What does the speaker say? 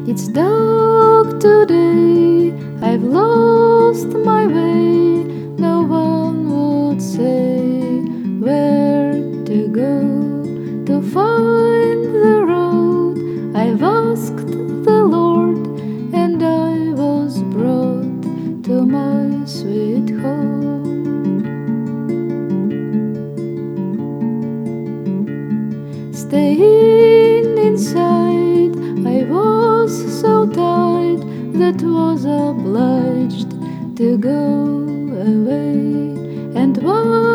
It's dark today, I've lost my way. No one would say where to go to find the road. I've asked the Lord, and I was brought to my sweet home. Staying inside, I was so tired that was obliged to go away. And